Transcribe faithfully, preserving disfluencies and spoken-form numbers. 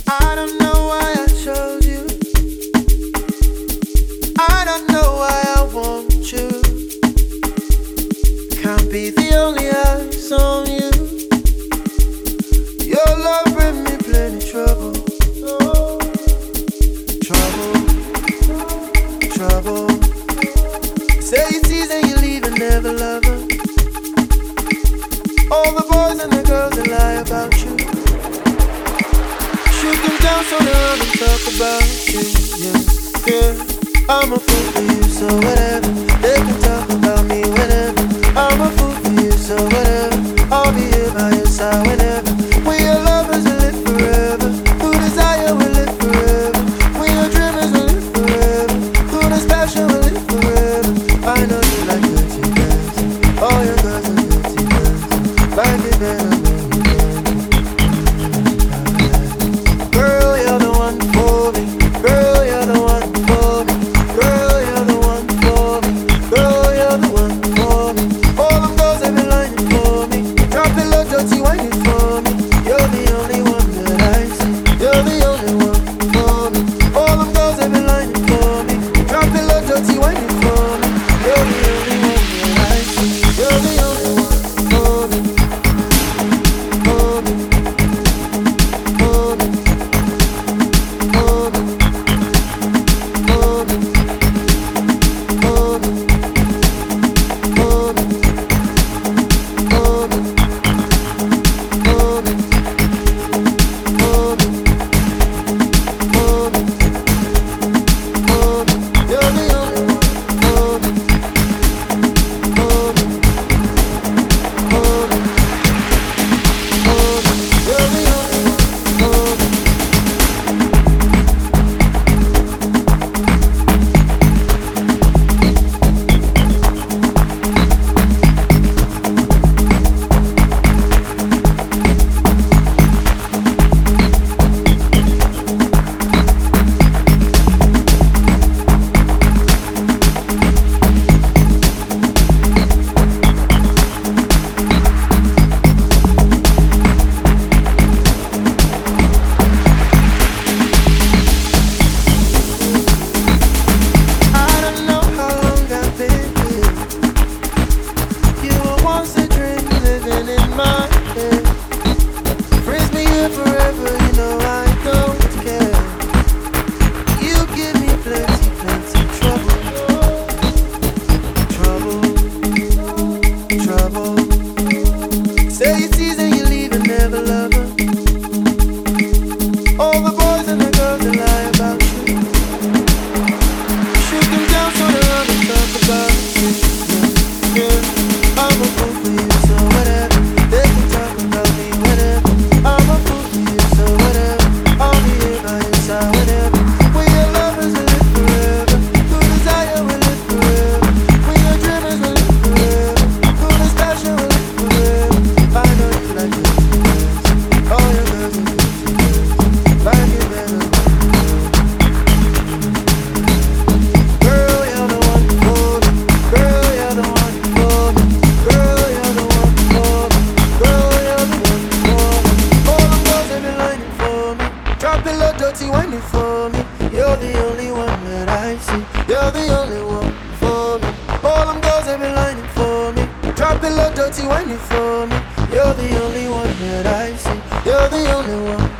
I don't know why I chose you. I don't know why I want you. Can't be the only eyes on you. Your love bring me plenty trouble. Trouble, trouble. Say you tease and you leave and never love her. All the boys and the girls that lie about you. Shoot them down so they run and talk about you. Yeah, yeah. I'm a fool for you, so whatever. They can talk about me whenever. I'm a fool for you, so whatever. I'll be here by your side whenever. We are lovers, we live forever. Through desire, we live forever. We are dreamers, we live forever. Through this passion, we live forever. I know you like dirty dancing. All your girls are dirty dancing. Like it better when you dance. Girl, you're the one for me. Girl, you're the one for me. Girl, you're the one for me. Girl, you're the one for me. All them girls have been lining for me. Drop it low, dirty, whining for me. You're the only one that I see. You're the only one for me. All them girls have been lining for me. Drop it low, dirty, whining for me. You're the only one that I see. You're the only one for me. For me. For me. For me. For me. For me. For me. For me. For me. For me. For me. For me. You're the only one for me. For me. For me. For me. You're the only one for me. I don't know how long I've been here. You were once a dream living in my head. Freeze me here forever, you know I don't care. You give me plenty, plenty trouble. Trouble, trouble. Say you tease and you leave and never love her. All the boys and the girls that lie about you. Shoot them down so they run and talk about you. Yeah, yeah. I'm a fool for you, so whatever. They can talk about me whenever. I'm a fool for you, so whatever. I'll be here by your side whenever. We are lovers, we live forever. Through desire, we live forever. We are dreamers, we live forever. Through this passion, we live forever. I know you like it. All your girls are good. Like it better. Girl, you're the one for me. Girl, you're the one for me. Girl, you're the one for me. Girl, you're the one for me. All them girls have been lining for me. Drop it low, dirty, whining for me. You're the only one that I see. You're the only one for me. All them girls have been lining for me. Drop it low, dirty, whining for me. You're the only one that I see. You're the only one.